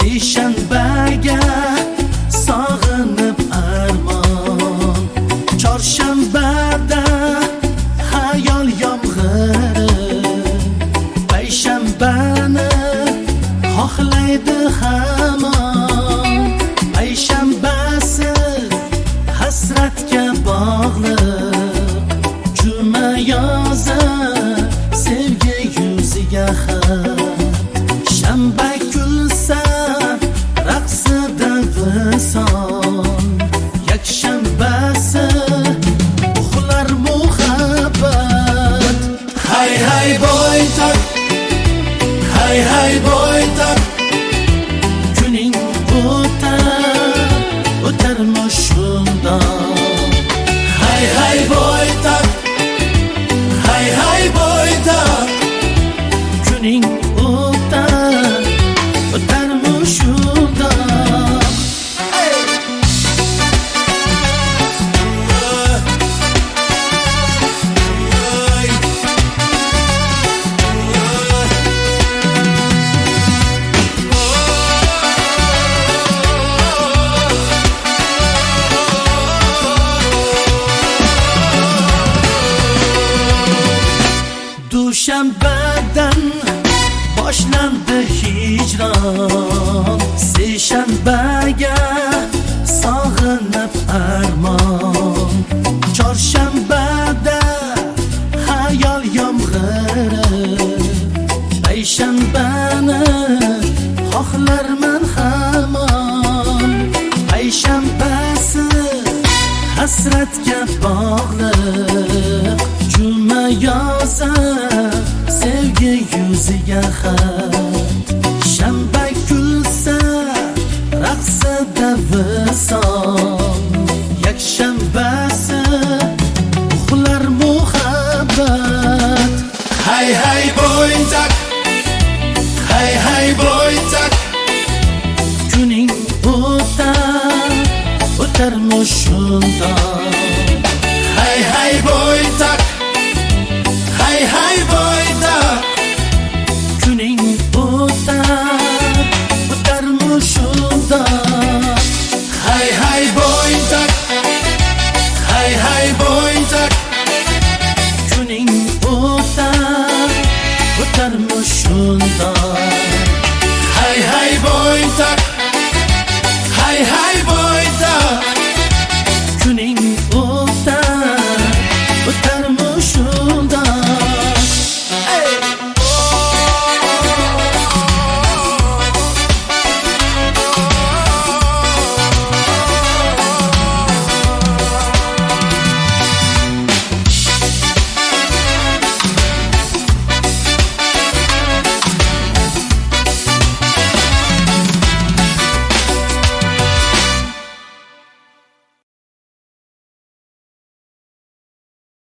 seshanbaga sog'inib armon, chorshanbada xayol yomg'iri, payshanbani xohlaydi hamon. Payshanbasi hasratga bog'liq, juma yoza sevgi yuziga xat. Shanba kulsa raqsida vison, yakshanbasi uxlar muhabbat. Hay hay boytak, hay hay boytak, kuning o'tarmi shundoq. Hay hay boytak, hay hay boytak, kuning o'tarmi shundoq. Dushanbadan boshlandi hijron, seshanbaga sog'inib armon, chorshanbada xayol yomg'iri, payshanbani xohlarman hamon. Payshanbasi hasratga bog'liq, juma yoza sevgi yuziga xat. Shanba kulsa raqsida vison, yakshanbasi uxlar muhabbat. Hay hay boytak, hay hay boytak, kuning o'tarmi shundoq. Hay hay boytak, hay hay boytak, kuning o'tarmi shundoq. Hay hay boytak, hay hay boytak, kuning o'tarmi shundoq. Hay hay boytak.